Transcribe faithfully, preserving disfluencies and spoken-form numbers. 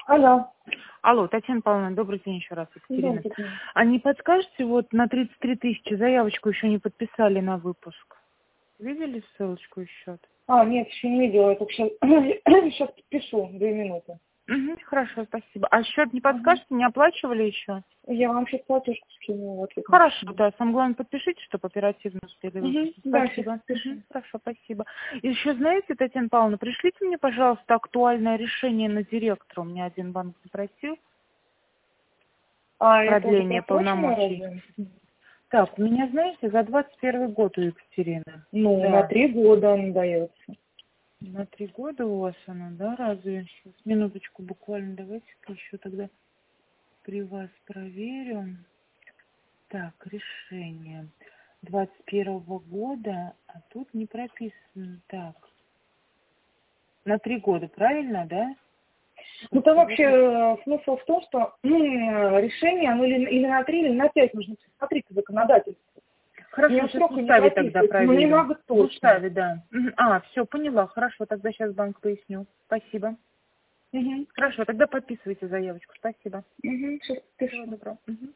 Алло. Алло, Татьяна Павловна, добрый день еще раз, Да, Екатерина. Татьяна. А не подскажете, вот на тридцать три тысячи заявочку еще не подписали на выпуск? Видели ссылочку и счет? А, нет, еще не видела. Я только сейчас, сейчас подпишу. Две минуты. Угу, хорошо, спасибо. А счет не Ага. подскажете, не оплачивали еще? Я вам сейчас платежку скину. Вот, я Хорошо, напишу. да, самое главное подпишите, чтобы оперативно успели Угу. выпустить. Да, сейчас Спасибо. подпишу. Мгм, хорошо, спасибо. И еще, знаете, Татьяна Павловна, пришлите мне, пожалуйста, актуальное решение на директора. У меня один банк запросил А это уже продление просрочено полномочий. разве? Так, у меня, знаете, за двадцать первый год у Екатерины. Ну, на Да. три года он дается. На три года у вас она, да, разве? Сейчас, минуточку буквально, давайте-ка еще тогда при вас проверю. Так, решение двадцать первого года, а тут не прописано. Так, на три года, правильно, да? Ну, там вообще э, смысл в том, что ну, э, решение, оно или, или на три, или на пять нужно смотреть по законодательству. Хорошо, Мне сейчас в срока не уставе тогда прописывается, но проверю. немного В точно. уставе, да. Мгм. А, все, поняла. Хорошо, тогда сейчас банк поясню. Спасибо. Угу. Хорошо, тогда подписывайте заявочку. Спасибо. Угу. Сейчас Всего подпишу. доброго. Мгм.